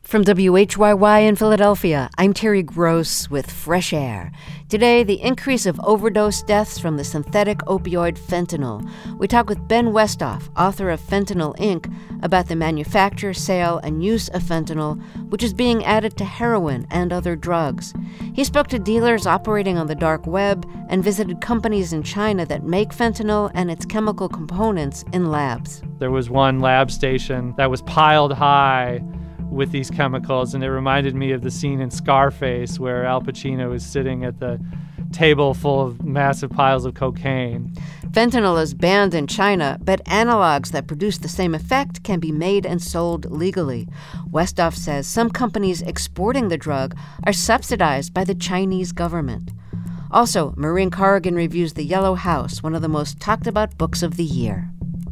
From WHYY in Philadelphia, I'm Terry Gross with Fresh Air. Today, the increase of overdose deaths from the synthetic opioid fentanyl. We talk with Ben Westhoff, author of Fentanyl Inc., about the manufacture, sale, and use of fentanyl, which is being added to heroin and other drugs. He spoke to dealers operating on the dark web and visited companies in China that make fentanyl and its chemical components in labs. There was one lab station that was piled high with these chemicals, and it reminded me of the scene in Scarface where Al Pacino is sitting at the table full of massive piles of cocaine. Fentanyl is banned in China, but analogs that produce the same effect can be made and sold legally. Westhoff says some companies exporting the drug are subsidized by the Chinese government. Also, Maureen Corrigan reviews The Yellow House, one of the most talked about books of the year.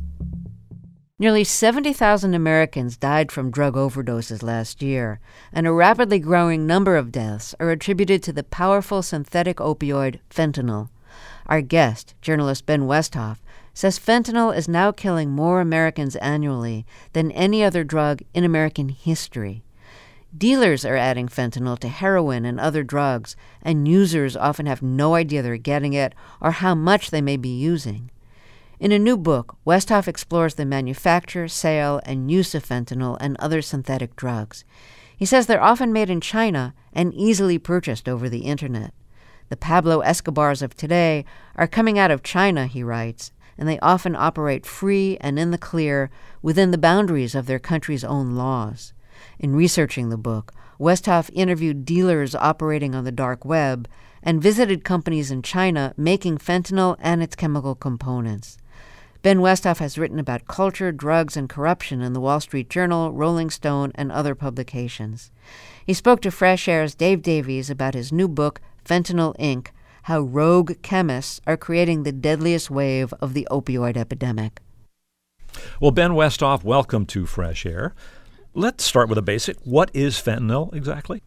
Nearly 70,000 Americans died from drug overdoses last year, and a rapidly growing number of deaths are attributed to the powerful synthetic opioid fentanyl. Our guest, journalist Ben Westhoff, says fentanyl is now killing more Americans annually than any other drug in American history. Dealers are adding fentanyl to heroin and other drugs, and users often have no idea they're getting it or how much they may be using. In a new book, Westhoff explores the manufacture, sale, and use of fentanyl and other synthetic drugs. He says they're often made in China and easily purchased over the internet. The Pablo Escobars of today are coming out of China, he writes, and they often operate free and in the clear within the boundaries of their country's own laws. In researching the book, Westhoff interviewed dealers operating on the dark web and visited companies in China making fentanyl and its chemical components. Ben Westhoff has written about culture, drugs, and corruption in the Wall Street Journal, Rolling Stone, and other publications. He spoke to Fresh Air's Dave Davies about his new book, Fentanyl Inc., How Rogue Chemists Are Creating the Deadliest Wave of the Opioid Epidemic. Well, Ben Westhoff, welcome to Fresh Air. Let's start with a basic. What is fentanyl exactly?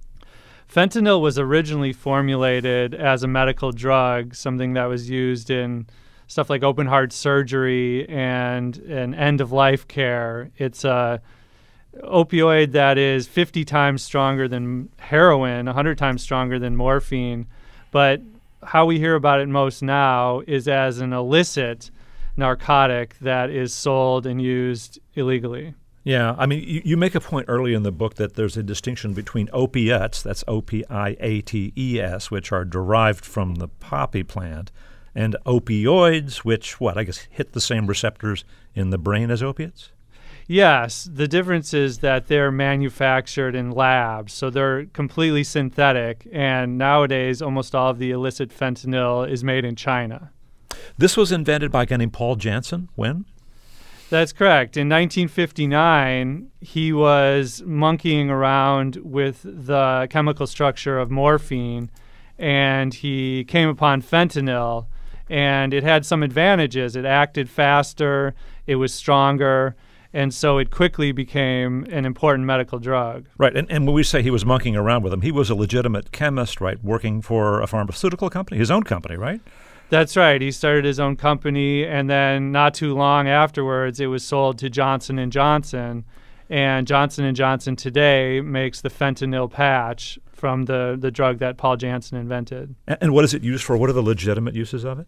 Fentanyl was originally formulated as a medical drug, something that was used in stuff like open heart surgery and end-of-life care. It's a opioid that is 50 times stronger than heroin, 100 times stronger than morphine. But how we hear about it most now is as an illicit narcotic that is sold and used illegally. Yeah, I mean, you make a point early in the book that there's a distinction between opiates, that's O-P-I-A-T-E-S, which are derived from the poppy plant, and opioids, which, hit the same receptors in the brain as opiates? Yes. The difference is that they're manufactured in labs, so they're completely synthetic, and nowadays almost all of the illicit fentanyl is made in China. This was invented by a guy named Paul Janssen. When? That's correct. In 1959, he was monkeying around with the chemical structure of morphine, and he came upon fentanyl, and it had some advantages. It acted faster, it was stronger, and so it quickly became an important medical drug. Right, and when we say he was monkeying around with him, he was a legitimate chemist, right, working for a pharmaceutical company, his own company, right? That's right. He started his own company, and then not too long afterwards, it was sold to Johnson & Johnson. And Johnson & Johnson today makes the fentanyl patch from the drug that Paul Janssen invented. And what is it used for? What are the legitimate uses of it?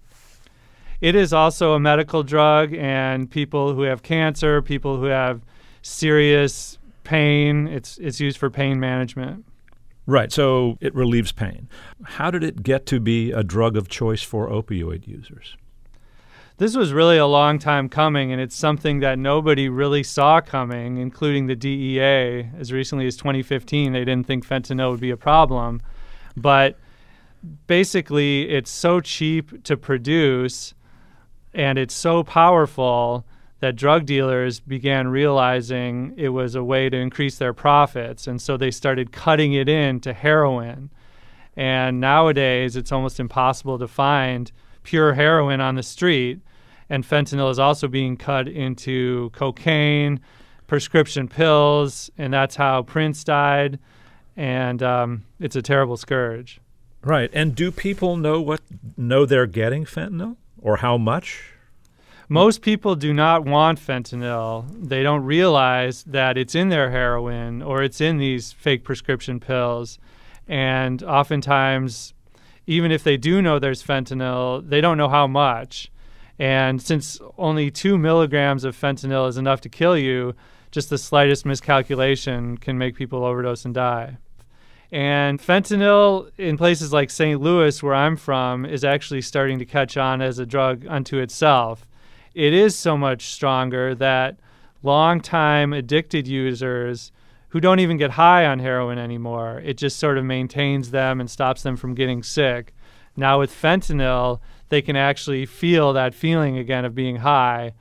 It is also a medical drug, and people who have cancer, people who have serious pain, it's used for pain management. Right, so it relieves pain. How did it get to be a drug of choice for opioid users? This was really a long time coming, and it's something that nobody really saw coming, including the DEA. As recently as 2015, they didn't think fentanyl would be a problem. But basically, it's so cheap to produce, and it's so powerful that drug dealers began realizing it was a way to increase their profits, and so they started cutting it into heroin. And nowadays, it's almost impossible to find pure heroin on the street, and fentanyl is also being cut into cocaine, prescription pills, and that's how Prince died, and it's a terrible scourge. Right, and do people know they're getting fentanyl, or how much? Most people do not want fentanyl. They don't realize that it's in their heroin or it's in these fake prescription pills. And oftentimes, even if they do know there's fentanyl, they don't know how much. And since only 2 milligrams of fentanyl is enough to kill you, just the slightest miscalculation can make people overdose and die. And fentanyl in places like St. Louis, where I'm from, is actually starting to catch on as a drug unto itself. It is so much stronger that longtime addicted users who don't even get high on heroin anymore, it just sort of maintains them and stops them from getting sick. Now with fentanyl, they can actually feel that feeling again of being high.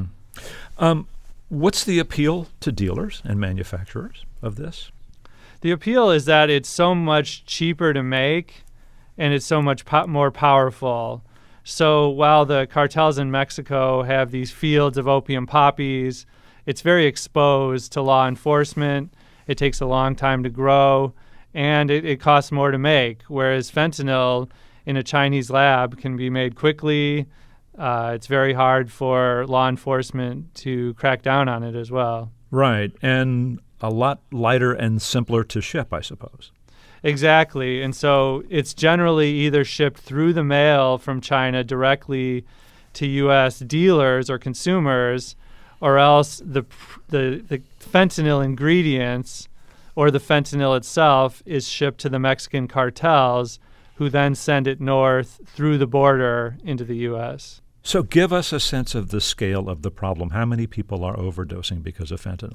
What's the appeal to dealers and manufacturers of this? The appeal is that it's so much cheaper to make and it's so much more powerful. So while the cartels in Mexico have these fields of opium poppies, it's very exposed to law enforcement. It takes a long time to grow, and it costs more to make, whereas fentanyl in a Chinese lab can be made quickly. It's very hard for law enforcement to crack down on it as well. Right, and a lot lighter and simpler to ship, I suppose. Exactly, and so it's generally either shipped through the mail from China directly to U.S. dealers or consumers, or else the fentanyl ingredients or the fentanyl itself is shipped to the Mexican cartels, who then send it north through the border into the U.S. So give us a sense of the scale of the problem. How many people are overdosing because of fentanyl?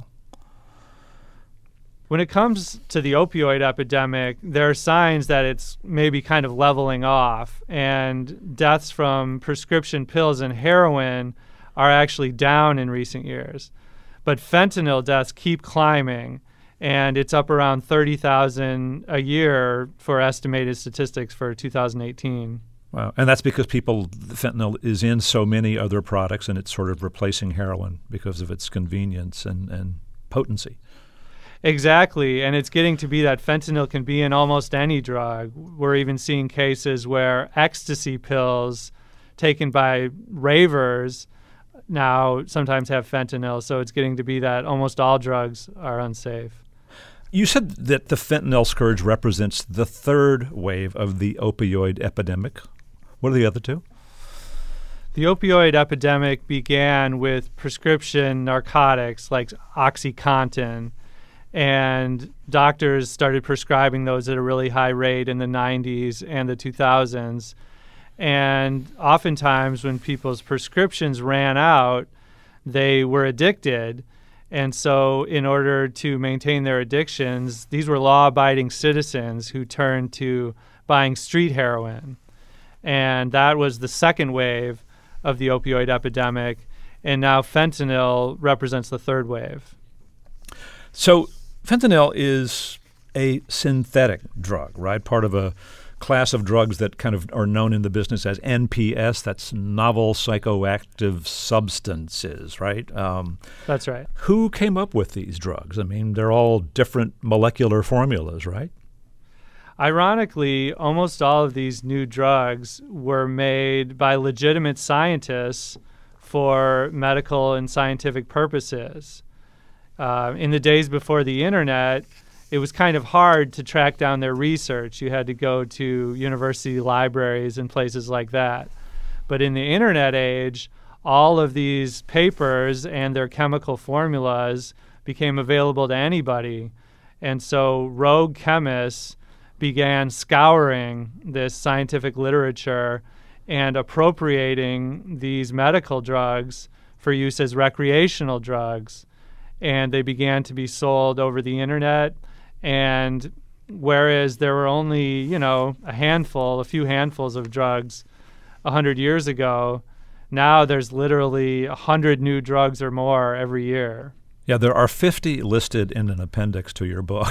When it comes to the opioid epidemic, there are signs that it's maybe kind of leveling off, and deaths from prescription pills and heroin are actually down in recent years. But fentanyl deaths keep climbing, and it's up around 30,000 a year for estimated statistics for 2018. Wow. And that's because fentanyl is in so many other products, and it's sort of replacing heroin because of its convenience and potency. Exactly, and it's getting to be that fentanyl can be in almost any drug. We're even seeing cases where ecstasy pills taken by ravers now sometimes have fentanyl, so it's getting to be that almost all drugs are unsafe. You said that the fentanyl scourge represents the third wave of the opioid epidemic. What are the other two? The opioid epidemic began with prescription narcotics like OxyContin, and doctors started prescribing those at a really high rate in the 90s and the 2000s. And oftentimes when people's prescriptions ran out, they were addicted. And so in order to maintain their addictions, these were law-abiding citizens who turned to buying street heroin. And that was the second wave of the opioid epidemic. And now fentanyl represents the third wave. So fentanyl is a synthetic drug, right? Part of a class of drugs that kind of are known in the business as NPS. That's novel psychoactive substances, right? That's right. Who came up with these drugs? I mean, they're all different molecular formulas, right? Ironically, almost all of these new drugs were made by legitimate scientists for medical and scientific purposes. In the days before the internet, it was kind of hard to track down their research. You had to go to university libraries and places like that. But in the internet age, all of these papers and their chemical formulas became available to anybody. And so rogue chemists began scouring this scientific literature and appropriating these medical drugs for use as recreational drugs. And they began to be sold over the internet. And whereas there were only, a few handfuls of drugs 100 years ago, now there's literally 100 new drugs or more every year. Yeah, there are 50 listed in an appendix to your book.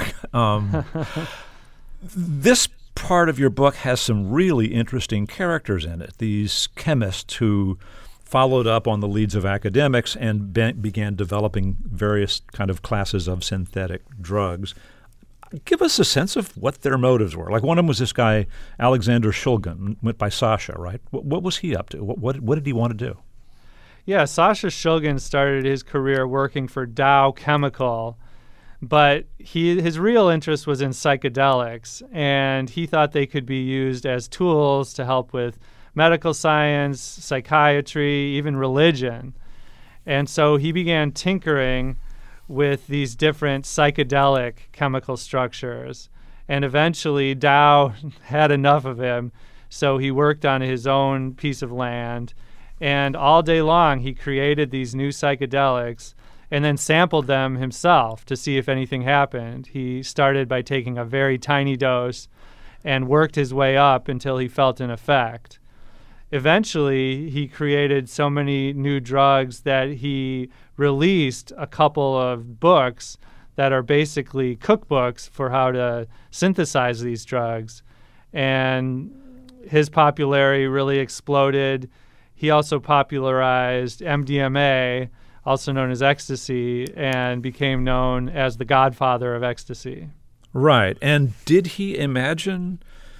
This part of your book has some really interesting characters in it, these chemists who followed up on the leads of academics and began developing various kind of classes of synthetic drugs. Give us a sense of what their motives were. Like one of them was this guy, Alexander Shulgin, went by Sasha, right? What was he up to? What did he want to do? Yeah, Sasha Shulgin started his career working for Dow Chemical, but his real interest was in psychedelics, and he thought they could be used as tools to help with medical science, psychiatry, even religion. And so he began tinkering with these different psychedelic chemical structures. And eventually Dow had enough of him, so he worked on his own piece of land. And all day long he created these new psychedelics and then sampled them himself to see if anything happened. He started by taking a very tiny dose and worked his way up until he felt an effect. Eventually, he created so many new drugs that he released a couple of books that are basically cookbooks for how to synthesize these drugs. And his popularity really exploded. He also popularized MDMA, also known as ecstasy, and became known as the godfather of ecstasy. Right. And did he imagine,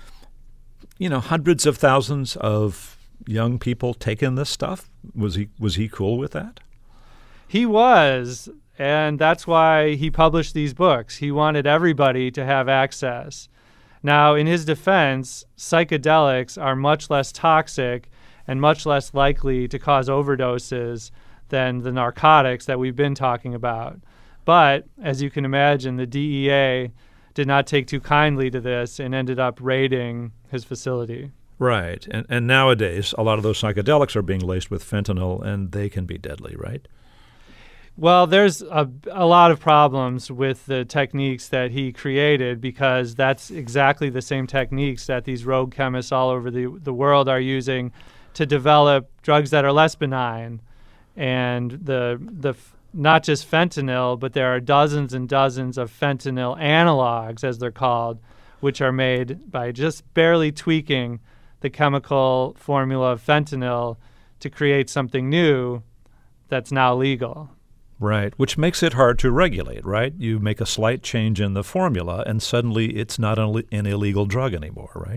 hundreds of thousands of young people taking this stuff? Was he cool with that? He was, and that's why he published these books. He wanted everybody to have access. Now, in his defense, psychedelics are much less toxic and much less likely to cause overdoses than the narcotics that we've been talking about. But, as you can imagine, the DEA did not take too kindly to this and ended up raiding his facility. Right. And nowadays, a lot of those psychedelics are being laced with fentanyl, and they can be deadly, right? Well, there's a lot of problems with the techniques that he created, because that's exactly the same techniques that these rogue chemists all over the world are using to develop drugs that are less benign. And the not just fentanyl, but there are dozens and dozens of fentanyl analogs, as they're called, which are made by just barely tweaking the chemical formula of fentanyl to create something new that's now legal. Right, which makes it hard to regulate, right? You make a slight change in the formula, and suddenly it's not an illegal drug anymore, right?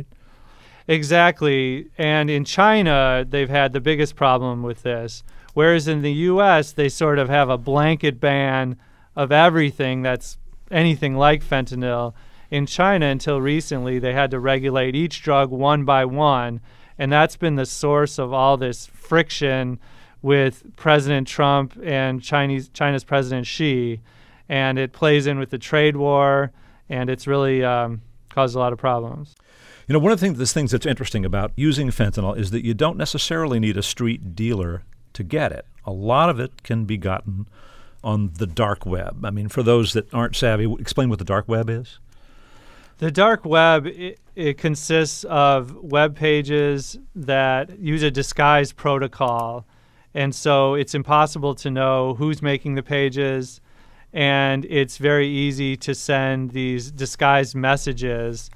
Exactly. And in China, they've had the biggest problem with this, whereas in the U.S., they sort of have a blanket ban of everything that's anything like fentanyl. In China, until recently, they had to regulate each drug one by one, and that's been the source of all this friction with President Trump and China's President Xi, and it plays in with the trade war, and it's really caused a lot of problems. One of the things that's interesting about using fentanyl is that you don't necessarily need a street dealer to get it. A lot of it can be gotten on the dark web. I mean, for those that aren't savvy, explain what the dark web is. The dark web, it consists of web pages that use a disguise protocol. And so it's impossible to know who's making the pages, and it's very easy to send these disguised messages.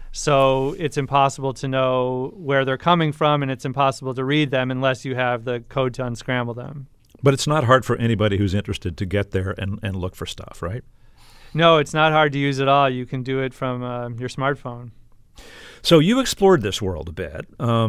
So it's impossible to know where they're coming from, and it's impossible to read them unless you have the code to unscramble them. But it's not hard for anybody who's interested to get there and look for stuff, right? No, it's not hard to use at all. You can do it from your smartphone. So you explored this world a bit,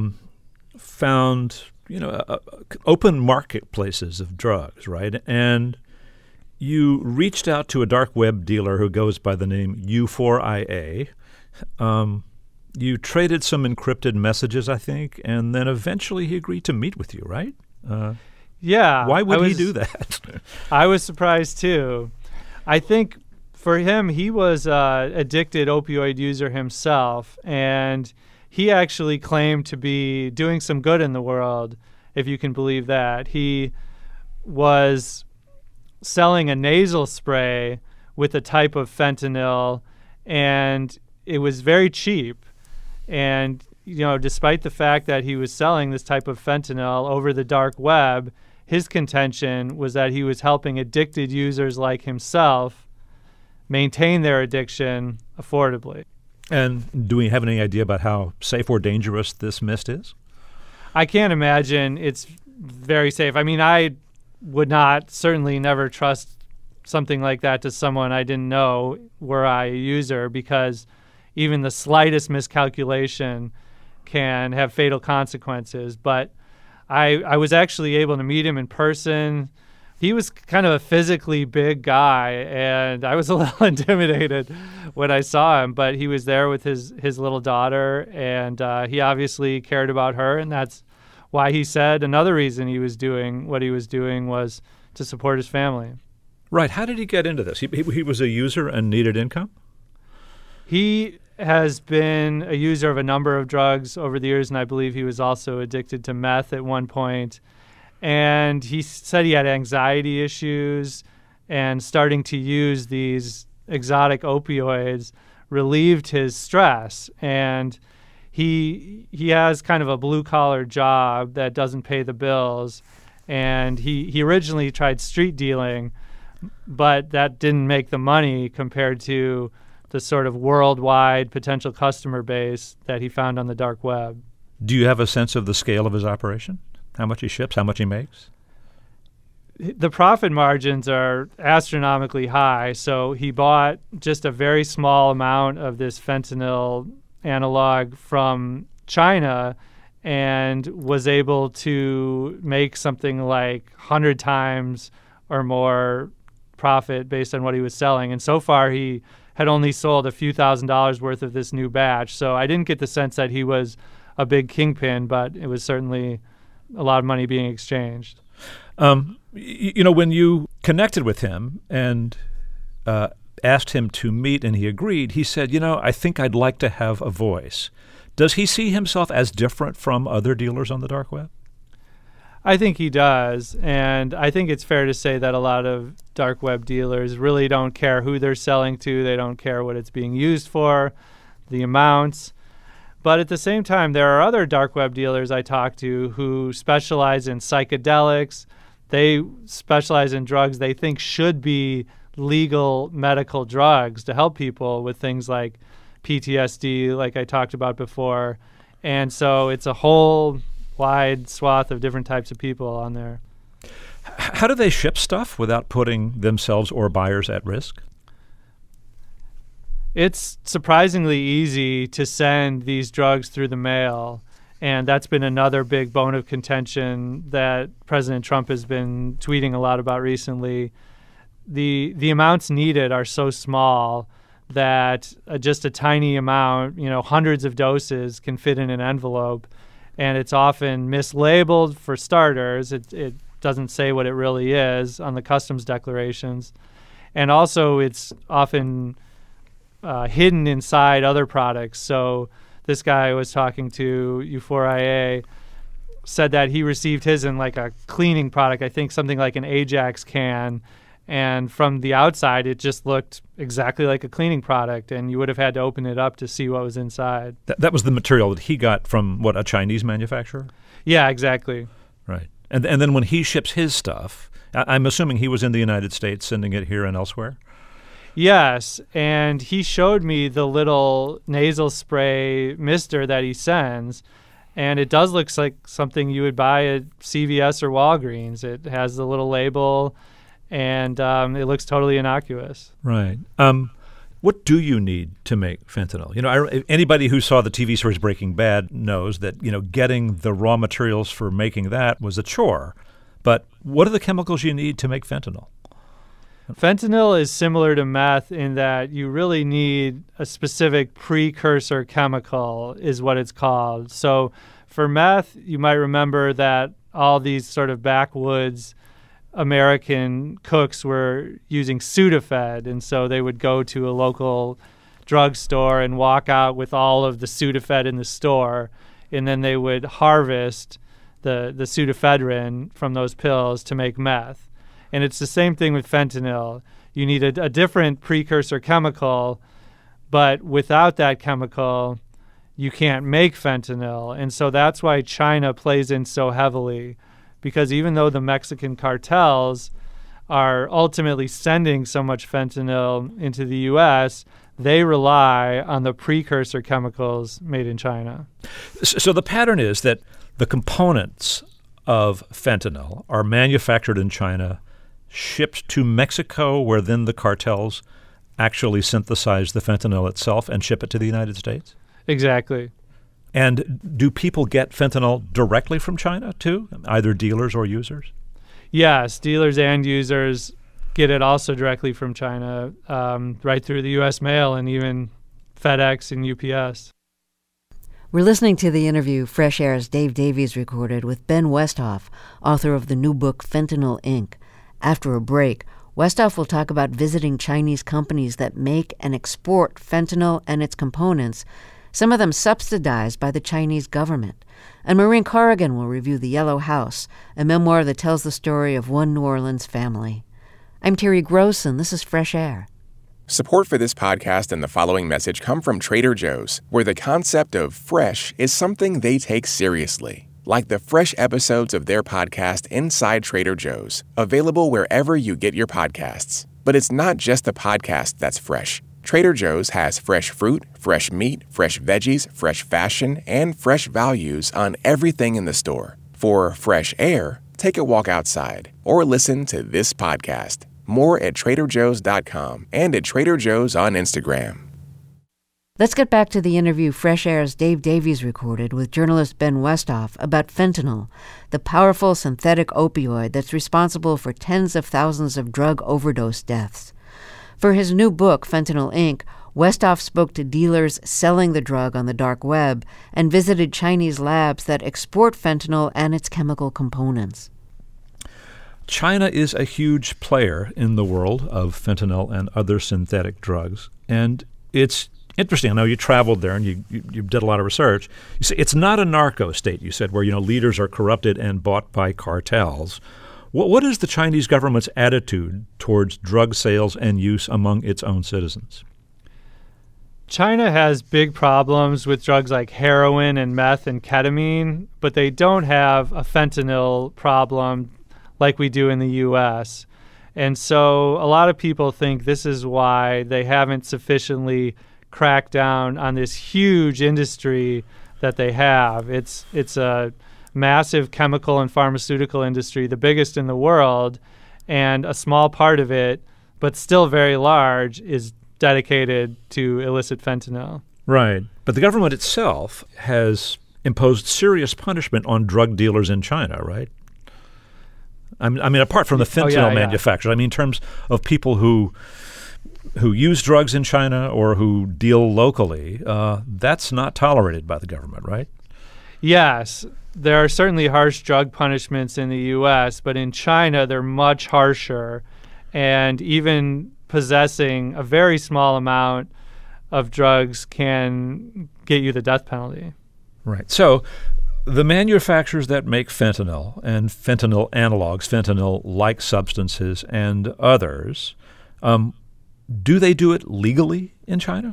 found open marketplaces of drugs, right? And you reached out to a dark web dealer who goes by the name U4IA. You traded some encrypted messages, I think, and then eventually he agreed to meet with you, right? Yeah. Why would he do that? I was surprised, too. I think for him, he was an addicted opioid user himself, and he actually claimed to be doing some good in the world, if you can believe that. He was selling a nasal spray with a type of fentanyl, and it was very cheap. And, despite the fact that he was selling this type of fentanyl over the dark web, his contention was that he was helping addicted users like himself maintain their addiction affordably. And do we have any idea about how safe or dangerous this mist is? I can't imagine it's very safe. I mean, I would certainly never trust something like that to someone I didn't know were I a user, because even the slightest miscalculation can have fatal consequences. But I was actually able to meet him in person. He was kind of a physically big guy, and I was a little intimidated when I saw him, but he was there with his little daughter, and he obviously cared about her, and that's why he said another reason he was doing what he was doing was to support his family. Right. How did he get into this? He was a user and needed income? He has been a user of a number of drugs over the years, and I believe he was also addicted to meth at one point. And he said he had anxiety issues, and starting to use these exotic opioids relieved his stress. And he has kind of a blue-collar job that doesn't pay the bills. And he originally tried street dealing, but that didn't make the money compared to the sort of worldwide potential customer base that he found on the dark web. Do you have a sense of the scale of his operation? How much he ships, how much he makes? The profit margins are astronomically high, so he bought just a very small amount of this fentanyl analog from China and was able to make something like 100 times or more profit based on what he was selling. And so far, he had only sold a few $1,000s worth of this new batch. So I didn't get the sense that he was a big kingpin, but it was certainly a lot of money being exchanged. When you connected with him and asked him to meet and he agreed, he said, I think I'd like to have a voice. Does he see himself as different from other dealers on the dark web? I think he does, and I think it's fair to say that a lot of dark web dealers really don't care who they're selling to. They don't care what it's being used for, the amounts. But at the same time, there are other dark web dealers I talk to who specialize in psychedelics. They specialize in drugs they think should be legal medical drugs to help people with things like PTSD, like I talked about before. And so it's a whole wide swath of different types of people on there. How do they ship stuff without putting themselves or buyers at risk? It's surprisingly easy to send these drugs through the mail, and that's been another big bone of contention that President Trump has been tweeting a lot about recently. The amounts needed are so small that just a tiny amount, hundreds of doses can fit in an envelope, and it's often mislabeled for starters. It doesn't say what it really is on the customs declarations. And also it's often hidden inside other products. So this guy I was talking to, U4IA, said that he received his in like a cleaning product, I think something like an Ajax can. And from the outside, it just looked exactly like a cleaning product, and you would have had to open it up to see what was inside. That was the material that he got from, a Chinese manufacturer? Yeah, exactly. Right. And then when he ships his stuff, I'm assuming he was in the United States sending it here and elsewhere? Yes, and he showed me the little nasal spray mister that he sends, and it does look like something you would buy at CVS or Walgreens. It has the little label, and it looks totally innocuous. Right. What do you need to make fentanyl? Anybody who saw the TV series Breaking Bad knows that, getting the raw materials for making that was a chore. But what are the chemicals you need to make fentanyl? Fentanyl is similar to meth in that you really need a specific precursor chemical, is what it's called. So for meth, you might remember that all these sort of backwoods American cooks were using Sudafed, and so they would go to a local drugstore and walk out with all of the Sudafed in the store, and then they would harvest the pseudoephedrine from those pills to make meth. And it's the same thing with fentanyl. You need a different precursor chemical, but without that chemical, you can't make fentanyl. And so that's why China plays in so heavily, because even though the Mexican cartels are ultimately sending so much fentanyl into the U.S., they rely on the precursor chemicals made in China. So the pattern is that the components of fentanyl are manufactured in China, shipped to Mexico, where then the cartels actually synthesize the fentanyl itself and ship it to the United States? Exactly. And do people get fentanyl directly from China, too, either dealers or users? Yes, dealers and users get it also directly from China, right through the U.S. mail and even FedEx and UPS. We're listening to the interview Fresh Air's Dave Davies recorded with Ben Westhoff, author of the new book Fentanyl, Inc. After a break, Westhoff will talk about visiting Chinese companies that make and export fentanyl and its components, some of them subsidized by the Chinese government. And Maureen Corrigan will review The Yellow House, a memoir that tells the story of one New Orleans family. I'm Terry Gross, and this is Fresh Air. Support for this podcast and the following message come from Trader Joe's, where the concept of fresh is something they take seriously. Like the fresh episodes of their podcast Inside Trader Joe's, available wherever you get your podcasts. But it's not just the podcast that's fresh. Trader Joe's has fresh fruit, fresh meat, fresh veggies, fresh fashion, and fresh values on everything in the store. For fresh air, take a walk outside or listen to this podcast. More at TraderJoe's.com and at Trader Joe's on Instagram. Let's get back to the interview Fresh Air's Dave Davies recorded with journalist Ben Westhoff about fentanyl, the powerful synthetic opioid that's responsible for tens of thousands of drug overdose deaths. For his new book, Fentanyl, Inc., Westhoff spoke to dealers selling the drug on the dark web and visited Chinese labs that export fentanyl and its chemical components. China is a huge player in the world of fentanyl and other synthetic drugs, and it's interesting. I know you traveled there and you did a lot of research. You say it's not a narco state, you said, where leaders are corrupted and bought by cartels. What is the Chinese government's attitude towards drug sales and use among its own citizens? China has big problems with drugs like heroin and meth and ketamine, but they don't have a fentanyl problem like we do in the U.S. And so a lot of people think this is why they haven't sufficiently cracked down on this huge industry that they have. It's a massive chemical and pharmaceutical industry, the biggest in the world, and a small part of it, but still very large, is dedicated to illicit fentanyl. Right. But the government itself has imposed serious punishment on drug dealers in China, right? I mean, apart from the fentanyl manufacturers, I mean, in terms of people who use drugs in China or who deal locally, that's not tolerated by the government, right? Yes. There are certainly harsh drug punishments in the U.S., but in China they're much harsher, and even possessing a very small amount of drugs can get you the death penalty. Right. So the manufacturers that make fentanyl and fentanyl analogs, fentanyl-like substances and others, do they do it legally in China?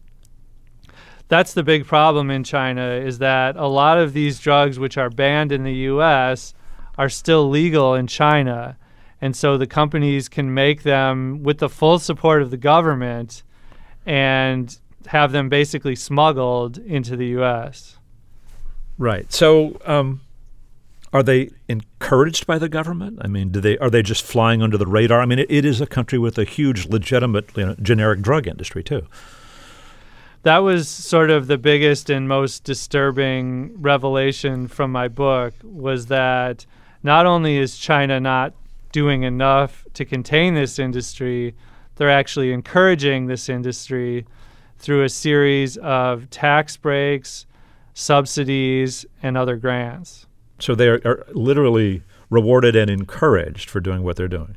That's the big problem in China, is that a lot of these drugs which are banned in the U.S. are still legal in China. And so the companies can make them with the full support of the government and have them basically smuggled into the U.S. Right. So are they encouraged by the government? I mean, are they just flying under the radar? I mean, it is a country with a huge legitimate generic drug industry, too. That was sort of the biggest and most disturbing revelation from my book, was that not only is China not doing enough to contain this industry, they're actually encouraging this industry through a series of tax breaks, subsidies, and other grants. So they are literally rewarded and encouraged for doing what they're doing.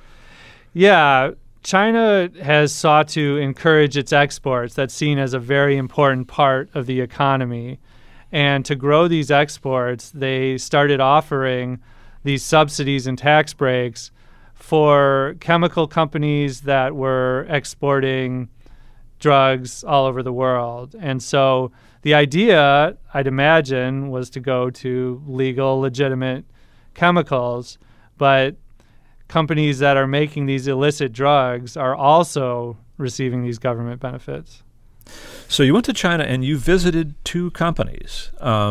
Yeah. China has sought to encourage its exports. That's seen as a very important part of the economy. And to grow these exports, they started offering these subsidies and tax breaks for chemical companies that were exporting drugs all over the world. And so the idea, I'd imagine, was to go to legal, legitimate chemicals, but companies that are making these illicit drugs are also receiving these government benefits. So you went to China and you visited two companies,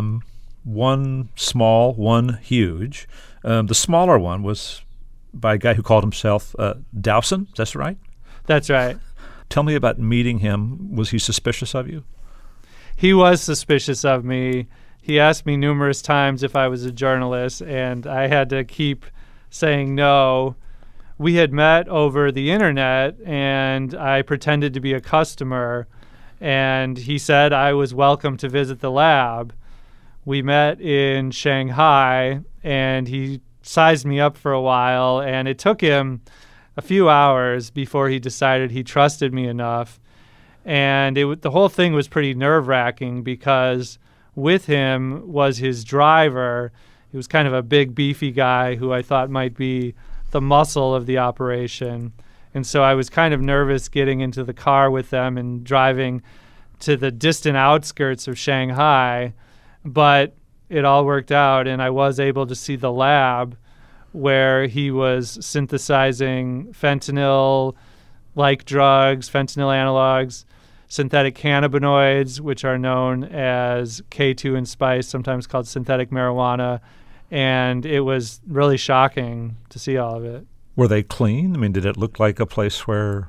one small, one huge. The smaller one was by a guy who called himself Dowson. Is that right? That's right. Tell me about meeting him. Was he suspicious of you? he was suspicious of me. He asked me numerous times if I was a journalist, and I had to keep saying no. We had met over the internet, and I pretended to be a customer, and he said I was welcome to visit the lab. We met in Shanghai, and he sized me up for a while, and it took him a few hours before he decided he trusted me enough. And the whole thing was pretty nerve-wracking because with him was his driver. He was kind of a big, beefy guy who I thought might be the muscle of the operation. And so I was kind of nervous getting into the car with them and driving to the distant outskirts of Shanghai. But it all worked out, and I was able to see the lab where he was synthesizing fentanyl-like drugs, fentanyl analogs, synthetic cannabinoids, which are known as K2 and spice, sometimes called synthetic marijuana. And it was really shocking to see all of it. Were they clean? I mean, did it look like a place where,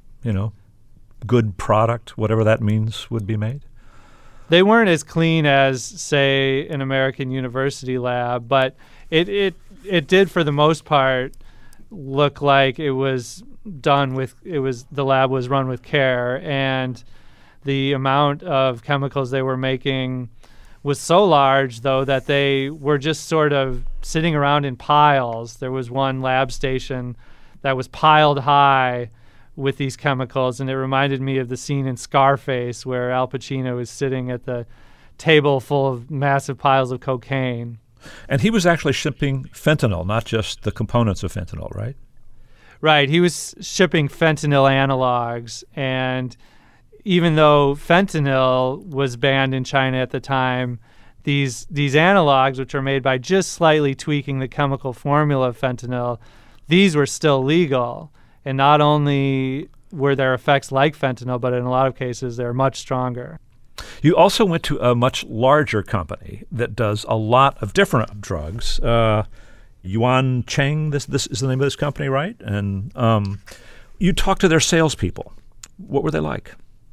good product, whatever that means, would be made? They weren't as clean as, say, an American university lab, but it did, for the most part, look like it was the lab was run with care, and the amount of chemicals they were making was so large, though, that they were just sort of sitting around in piles. There was one lab station that was piled high with these chemicals, and it reminded me of the scene in Scarface where Al Pacino is sitting at the table full of massive piles of cocaine. And he was actually shipping fentanyl, not just the components of fentanyl, right? Right. He was shipping fentanyl analogs, and even though fentanyl was banned in China at the time, these analogs, which are made by just slightly tweaking the chemical formula of fentanyl, these were still legal. And not only were their effects like fentanyl, but in a lot of cases, they're much stronger. You also went to a much larger company that does a lot of different drugs. Yuan Cheng, this is the name of this company, right? And you talked to their salespeople. What were they like?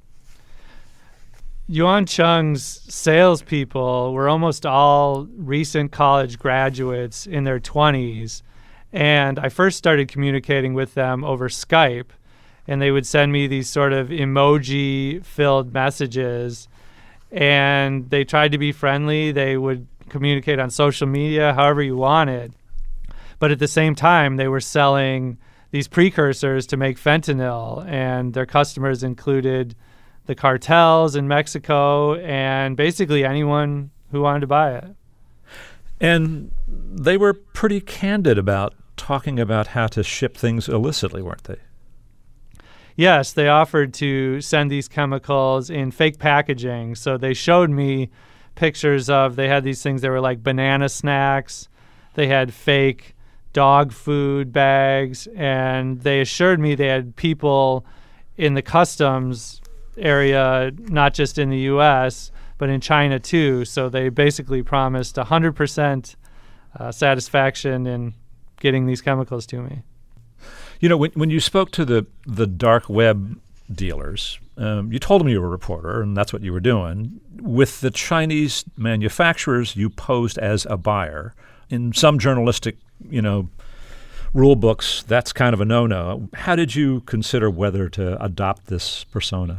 Yuan Cheng's salespeople were almost all recent college graduates in their 20s. And I first started communicating with them over Skype, and they would send me these sort of emoji-filled messages, and they tried to be friendly. They would communicate on social media, however you wanted. But at the same time, they were selling these precursors to make fentanyl, and their customers included the cartels in Mexico and basically anyone who wanted to buy it. And they were pretty candid about talking about how to ship things illicitly, weren't they? Yes, they offered to send these chemicals in fake packaging. So they showed me pictures of, they had these things that were like banana snacks. They had fake dog food bags. And they assured me they had people in the customs area, not just in the U.S., but in China too. So they basically promised 100% satisfaction in getting these chemicals to me. You know, when you spoke to the dark web dealers, you told them you were a reporter, and that's what you were doing. With the Chinese manufacturers, you posed as a buyer. In some journalistic, rule books, that's kind of a no-no. How did you consider whether to adopt this persona?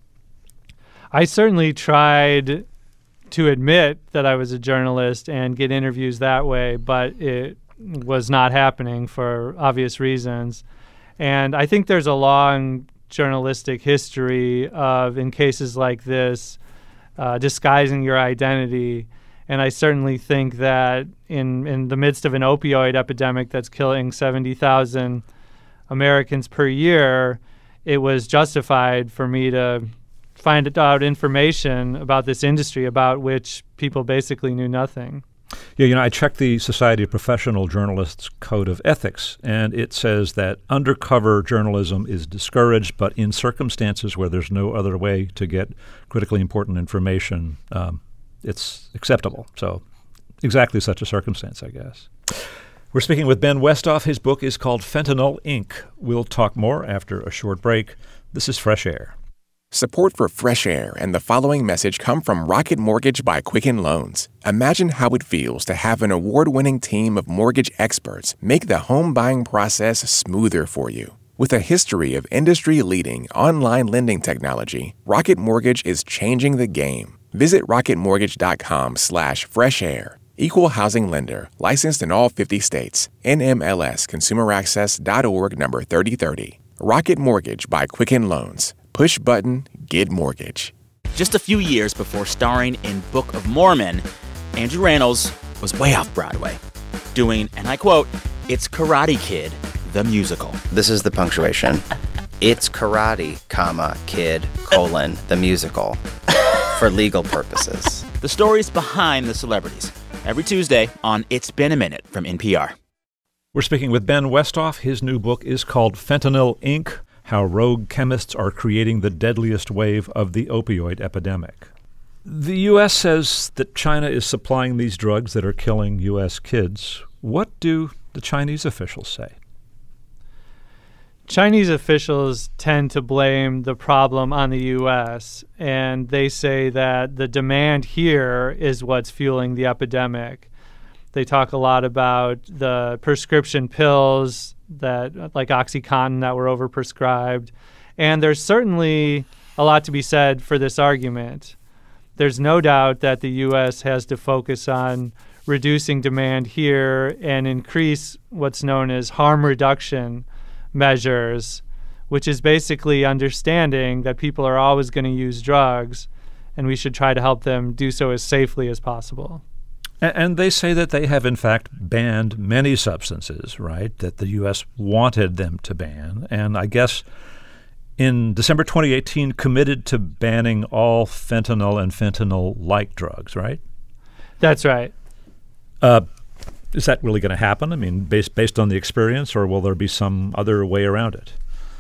I certainly tried to admit that I was a journalist and get interviews that way, but it was not happening for obvious reasons. And I think there's a long journalistic history of, in cases like this, disguising your identity. And I certainly think that in the midst of an opioid epidemic that's killing 70,000 Americans per year, it was justified for me to find out information about this industry about which people basically knew nothing. Yeah, I checked the Society of Professional Journalists Code of Ethics, and it says that undercover journalism is discouraged, but in circumstances where there's no other way to get critically important information, it's acceptable. So exactly such a circumstance, I guess. We're speaking with Ben Westhoff. His book is called Fentanyl Inc. We'll talk more after a short break. This is Fresh Air. Support for Fresh Air and the following message come from Rocket Mortgage by Quicken Loans. Imagine how it feels to have an award-winning team of mortgage experts make the home buying process smoother for you. With a history of industry-leading online lending technology, Rocket Mortgage is changing the game. Visit rocketmortgage.com/freshair. Equal housing lender, licensed in all 50 states. NMLS ConsumerAccess.org number 3030. Rocket Mortgage by Quicken Loans. Push button, get mortgage. Just a few years before starring in Book of Mormon, Andrew Rannells was way off Broadway, doing, and I quote, "It's Karate Kid, the musical." This is the punctuation. It's Karate, Kid, the musical, for legal purposes. The stories behind the celebrities. Every Tuesday on It's Been a Minute from NPR. We're speaking with Ben Westhoff. His new book is called Fentanyl Inc., How Rogue Chemists Are Creating the Deadliest Wave of the Opioid Epidemic. The U.S. says that China is supplying these drugs that are killing U.S. kids. What do the Chinese officials say? Chinese officials tend to blame the problem on the U.S., and they say that the demand here is what's fueling the epidemic. They talk a lot about the prescription pills that, like OxyContin, that were overprescribed. And there's certainly a lot to be said for this argument. There's no doubt that the U.S. has to focus on reducing demand here and increase what's known as harm reduction measures, which is basically understanding that people are always going to use drugs, and we should try to help them do so as safely as possible. And they say that they have, in fact, banned many substances, right, that the U.S. wanted them to ban. And I guess in December 2018 committed to banning all fentanyl and fentanyl-like drugs, right? That's right. Is that really going to happen? I mean, based on the experience, or will there be some other way around it?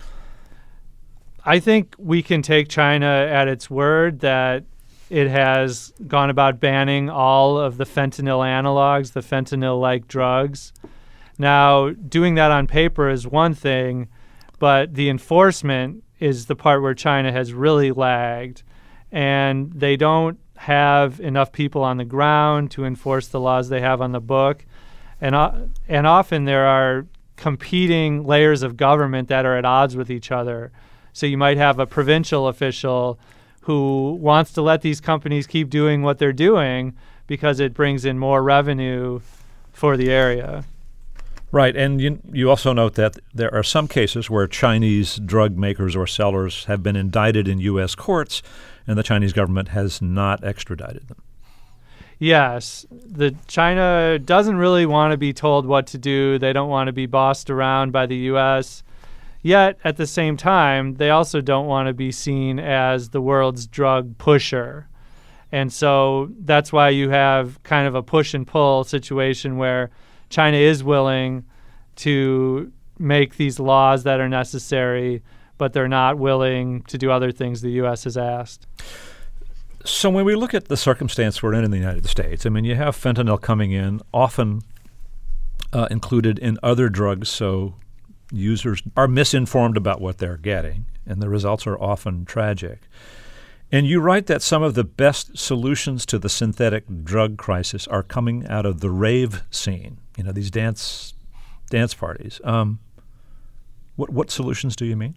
I think we can take China at its word that it has gone about banning all of the fentanyl analogs, the fentanyl-like drugs. Now, doing that on paper is one thing, but the enforcement is the part where China has really lagged. And they don't have enough people on the ground to enforce the laws they have on the book. And often there are competing layers of government that are at odds with each other. So you might have a provincial official who wants to let these companies keep doing what they're doing because it brings in more revenue for the area. Right, and you also note that there are some cases where Chinese drug makers or sellers have been indicted in U.S. courts, and the Chinese government has not extradited them. Yes, China doesn't really want to be told what to do. They don't want to be bossed around by the U.S., yet, at the same time, they also don't want to be seen as the world's drug pusher. And so that's why you have kind of a push and pull situation where China is willing to make these laws that are necessary, but they're not willing to do other things the U.S. has asked. So when we look at the circumstance we're in the United States, I mean, you have fentanyl coming in, often included in other drugs, so users are misinformed about what they're getting, and the results are often tragic. And you write that some of the best solutions to the synthetic drug crisis are coming out of the rave scene, these dance parties. What solutions do you mean?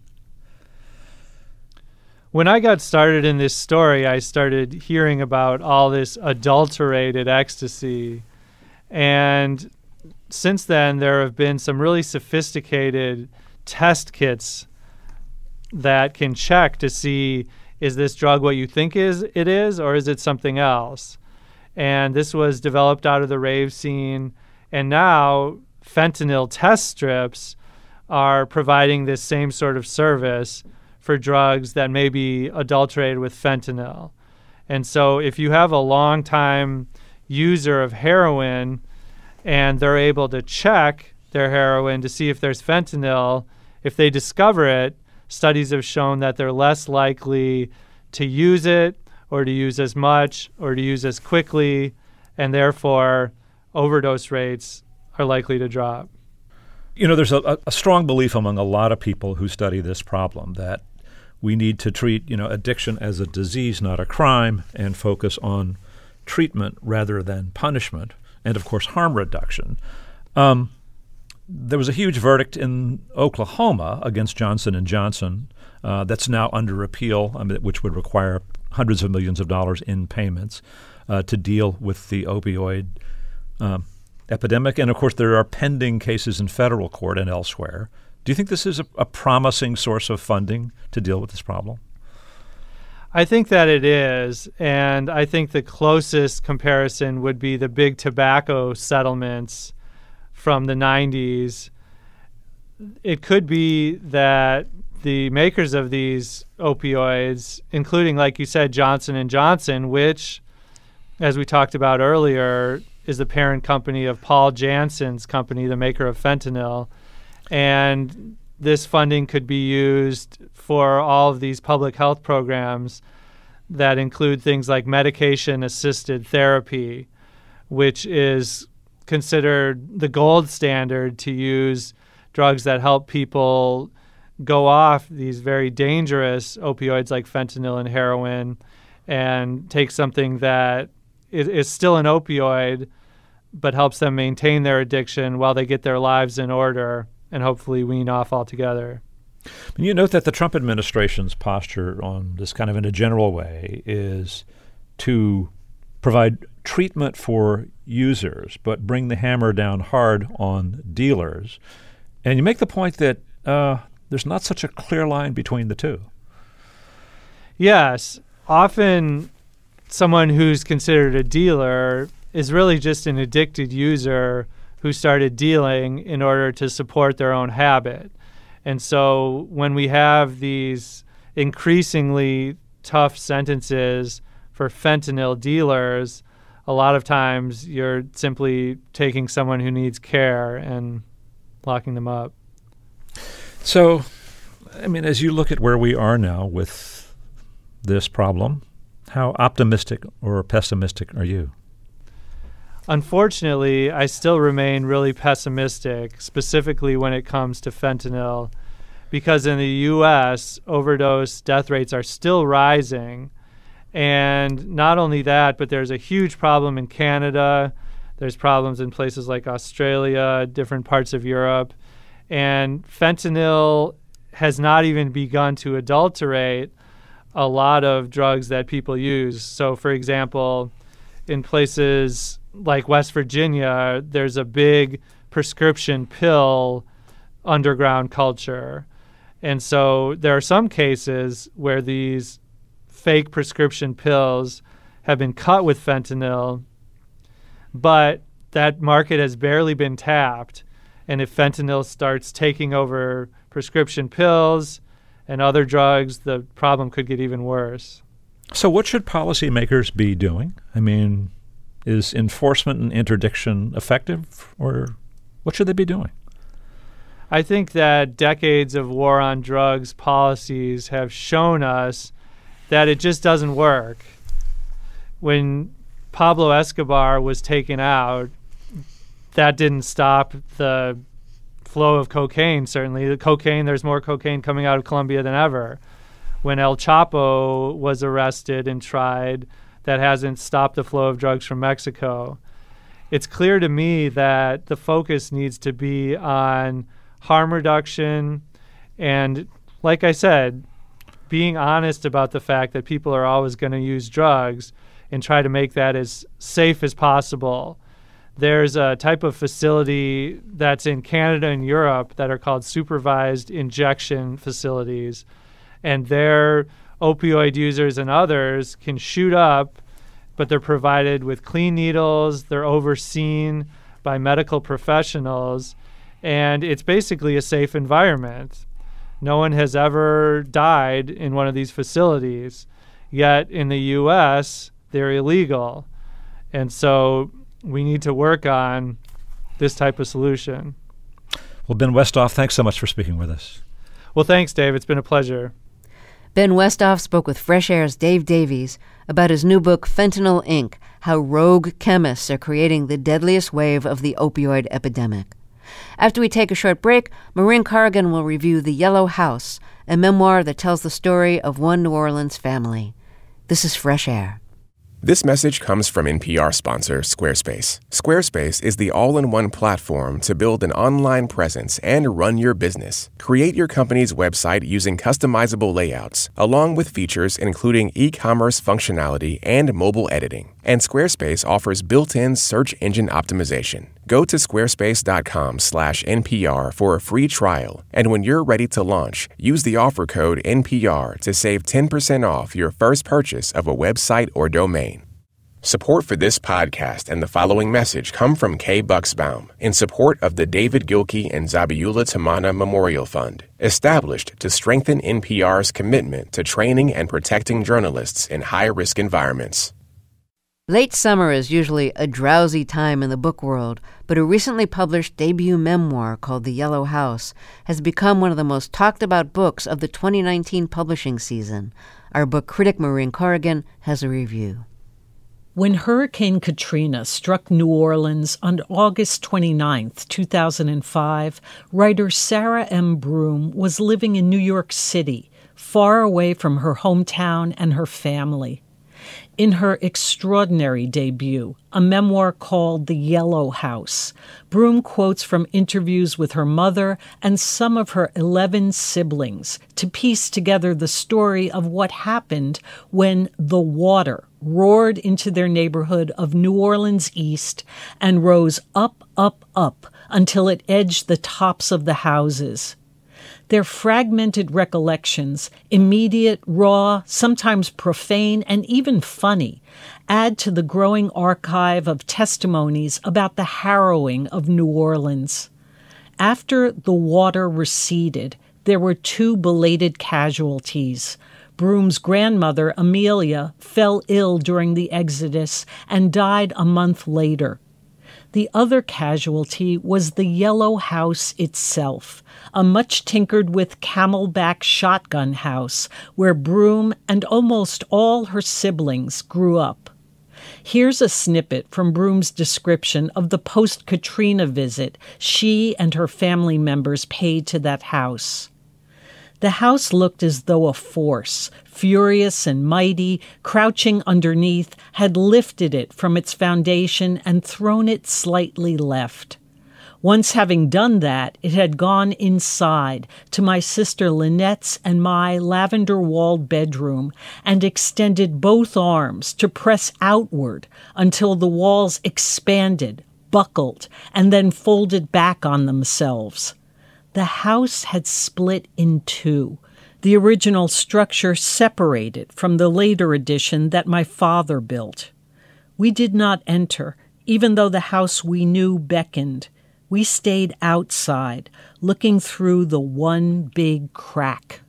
When I got started in this story, I started hearing about all this adulterated ecstasy. And since then, there have been some really sophisticated test kits that can check to see, is this drug what you think it is, or is it something else? And this was developed out of the rave scene. And now fentanyl test strips are providing this same sort of service for drugs that may be adulterated with fentanyl. And so if you have a long-time user of heroin and they're able to check their heroin to see if there's fentanyl, if they discover it, studies have shown that they're less likely to use it or to use as much or to use as quickly, and therefore overdose rates are likely to drop. There's a strong belief among a lot of people who study this problem that we need to treat, addiction as a disease, not a crime, and focus on treatment rather than punishment, and, of course, harm reduction. There was a huge verdict in Oklahoma against Johnson & Johnson that's now under appeal, which would require hundreds of millions of dollars in payments to deal with the opioid epidemic. And, of course, there are pending cases in federal court and elsewhere. Do you think this is a promising source of funding to deal with this problem? I think that it is, and I think the closest comparison would be the big tobacco settlements from the 90s. It could be that the makers of these opioids, including, like you said, Johnson & Johnson, which, as we talked about earlier, is the parent company of Paul Janssen's company, the maker of fentanyl. And this funding could be used for all of these public health programs that include things like medication-assisted therapy, which is considered the gold standard to use drugs that help people go off these very dangerous opioids like fentanyl and heroin and take something that is still an opioid but helps them maintain their addiction while they get their lives in order and hopefully wean off altogether. You note that the Trump administration's posture on this kind of in a general way is to provide treatment for users but bring the hammer down hard on dealers. And you make the point that there's not such a clear line between the two. Yes. Often someone who's considered a dealer is really just an addicted user who started dealing in order to support their own habit. And so when we have these increasingly tough sentences for fentanyl dealers, a lot of times you're simply taking someone who needs care and locking them up. So, as you look at where we are now with this problem, how optimistic or pessimistic are you? Unfortunately, I still remain really pessimistic, specifically when it comes to fentanyl, because in the U.S., overdose death rates are still rising. And not only that, but there's a huge problem in Canada. There's problems in places like Australia, different parts of Europe. And fentanyl has not even begun to adulterate a lot of drugs that people use. So, for example, in places like West Virginia, there's a big prescription pill underground culture. And so there are some cases where these fake prescription pills have been cut with fentanyl, but that market has barely been tapped. And if fentanyl starts taking over prescription pills and other drugs, the problem could get even worse. So what should policymakers be doing? Is enforcement and interdiction effective, or what should they be doing? I think that decades of war on drugs policies have shown us that it just doesn't work. When Pablo Escobar was taken out, that didn't stop the flow of cocaine, certainly. There's more cocaine coming out of Colombia than ever. When El Chapo was arrested and tried, that hasn't stopped the flow of drugs from Mexico. It's clear to me that the focus needs to be on harm reduction and, like I said, being honest about the fact that people are always going to use drugs and try to make that as safe as possible. There's a type of facility that's in Canada and Europe that are called supervised injection facilities, and they're opioid users and others can shoot up, but they're provided with clean needles. They're overseen by medical professionals, and it's basically a safe environment. No one has ever died in one of these facilities, yet in the U.S., they're illegal. And so we need to work on this type of solution. Well, Ben Westhoff, thanks so much for speaking with us. Well, thanks, Dave. It's been a pleasure. Ben Westhoff spoke with Fresh Air's Dave Davies about his new book, Fentanyl Inc., How Rogue Chemists Are Creating the Deadliest Wave of the Opioid Epidemic. After we take a short break, Maureen Corrigan will review The Yellow House, a memoir that tells the story of one New Orleans family. This is Fresh Air. This message comes from NPR sponsor Squarespace. Squarespace is the all-in-one platform to build an online presence and run your business. Create your company's website using customizable layouts, along with features including e-commerce functionality and mobile editing. And Squarespace offers built-in search engine optimization. Go to squarespace.com/NPR for a free trial. And when you're ready to launch, use the offer code NPR to save 10% off your first purchase of a website or domain. Support for this podcast and the following message come from Kay Bucksbaum in support of the David Gilkey and Zabiula Tamana Memorial Fund, established to strengthen NPR's commitment to training and protecting journalists in high-risk environments. Late summer is usually a drowsy time in the book world, but a recently published debut memoir called The Yellow House has become one of the most talked about books of the 2019 publishing season. Our book critic Maureen Corrigan has a review. When Hurricane Katrina struck New Orleans on August 29, 2005, writer Sarah M. Broom was living in New York City, far away from her hometown and her family. In her extraordinary debut, a memoir called The Yellow House, Broom quotes from interviews with her mother and some of her 11 siblings to piece together the story of what happened when the water roared into their neighborhood of New Orleans East and rose up, up, up until it edged the tops of the houses. Their fragmented recollections, immediate, raw, sometimes profane, and even funny, add to the growing archive of testimonies about the harrowing of New Orleans. After the water receded, there were 2 belated casualties. Broom's grandmother, Amelia, fell ill during the exodus and died a month later. The other casualty was the Yellow House itself, a much-tinkered-with camelback shotgun house where Broom and almost all her siblings grew up. Here's a snippet from Broom's description of the post-Katrina visit she and her family members paid to that house. The house looked as though a force, furious and mighty, crouching underneath, had lifted it from its foundation and thrown it slightly left. Once having done that, it had gone inside to my sister Lynette's and my lavender-walled bedroom and extended both arms to press outward until the walls expanded, buckled, and then folded back on themselves. The house had split in 2, the original structure separated from the later addition that my father built. We did not enter, even though the house we knew beckoned. We stayed outside, looking through the one big crack.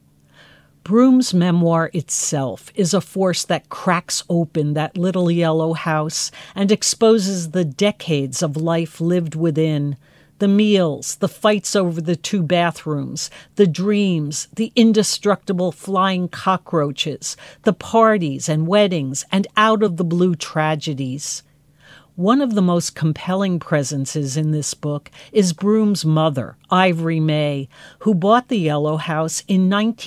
Broom's memoir itself is a force that cracks open that little yellow house and exposes the decades of life lived within. The meals, the fights over the 2 bathrooms, the dreams, the indestructible flying cockroaches, the parties and weddings, and out-of-the-blue tragedies. One of the most compelling presences in this book is Broom's mother, Ivory May, who bought the Yellow House in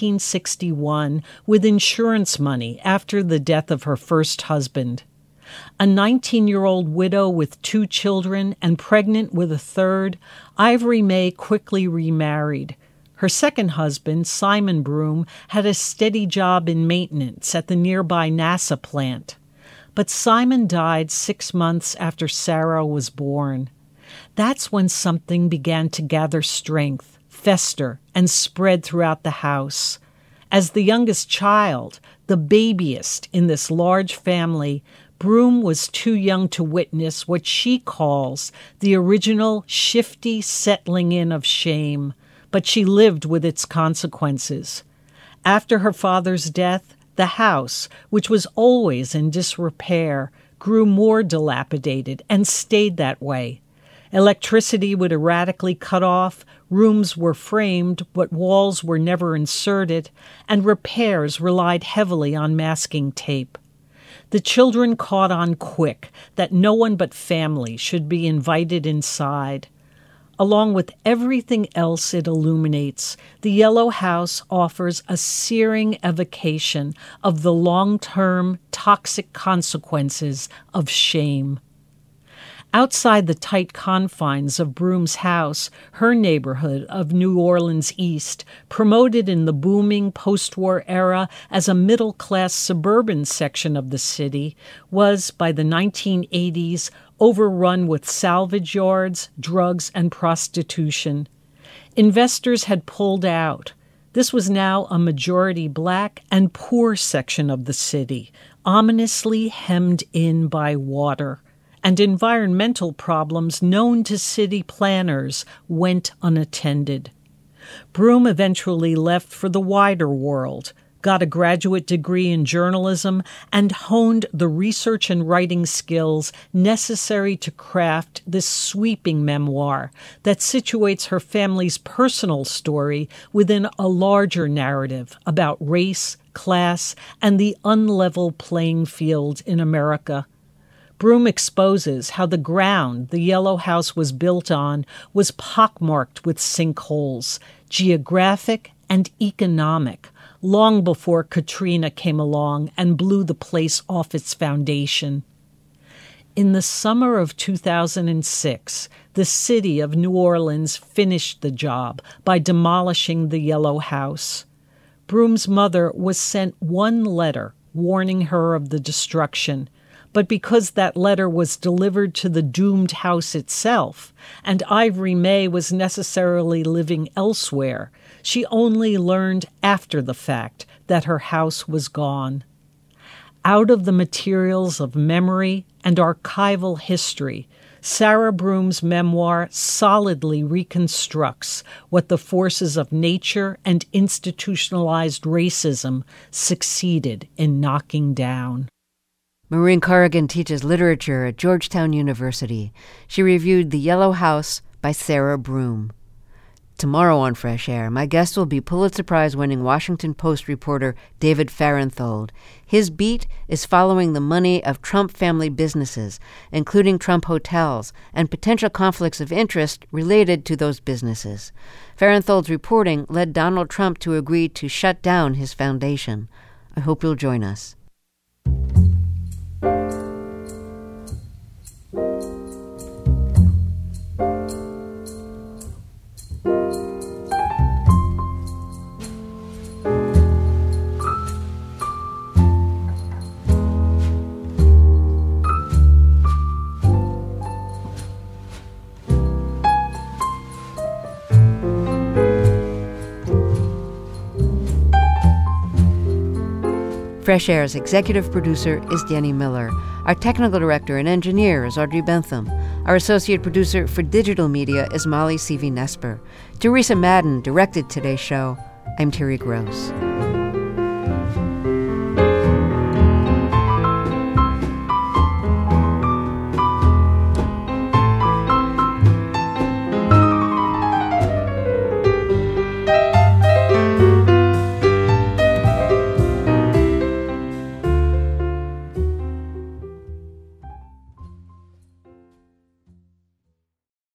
1961 with insurance money after the death of her first husband. A 19-year-old widow with 2 children and pregnant with a third, Ivory May quickly remarried. Her second husband, Simon Broom, had a steady job in maintenance at the nearby NASA plant. But Simon died 6 months after Sarah was born. That's when something began to gather strength, fester, and spread throughout the house. As the youngest child, the babiest in this large family, Broom was too young to witness what she calls the original shifty settling in of shame, but she lived with its consequences. After her father's death, the house, which was always in disrepair, grew more dilapidated and stayed that way. Electricity would erratically cut off, rooms were framed but walls were never inserted, and repairs relied heavily on masking tape. The children caught on quick that no one but family should be invited inside. Along with everything else it illuminates, the Yellow House offers a searing evocation of the long-term toxic consequences of shame. Outside the tight confines of Broom's house, her neighborhood of New Orleans East, promoted in the booming post-war era as a middle-class suburban section of the city, was, by the 1980s, overrun with salvage yards, drugs, and prostitution. Investors had pulled out. This was now a majority black and poor section of the city, ominously hemmed in by water. And environmental problems known to city planners went unattended. Broom eventually left for the wider world, got a graduate degree in journalism, and honed the research and writing skills necessary to craft this sweeping memoir that situates her family's personal story within a larger narrative about race, class, and the unlevel playing field in America. Broom exposes how the ground the Yellow House was built on was pockmarked with sinkholes, geographic and economic, long before Katrina came along and blew the place off its foundation. In the summer of 2006, the city of New Orleans finished the job by demolishing the Yellow House. Broom's mother was sent one letter warning her of the destruction, but because that letter was delivered to the doomed house itself, and Ivory May was necessarily living elsewhere, she only learned after the fact that her house was gone. Out of the materials of memory and archival history, Sarah Broom's memoir solidly reconstructs what the forces of nature and institutionalized racism succeeded in knocking down. Maureen Corrigan teaches literature at Georgetown University. She reviewed The Yellow House by Sarah Broom. Tomorrow on Fresh Air, my guest will be Pulitzer Prize-winning Washington Post reporter David Fahrenthold. His beat is following the money of Trump family businesses, including Trump hotels, and potential conflicts of interest related to those businesses. Fahrenthold's reporting led Donald Trump to agree to shut down his foundation. I hope you'll join us. Fresh Air's executive producer is Danny Miller. Our technical director and engineer is Audrey Bentham. Our associate producer for digital media is Molly Seavey-Nesper. Teresa Madden directed today's show. I'm Terry Gross.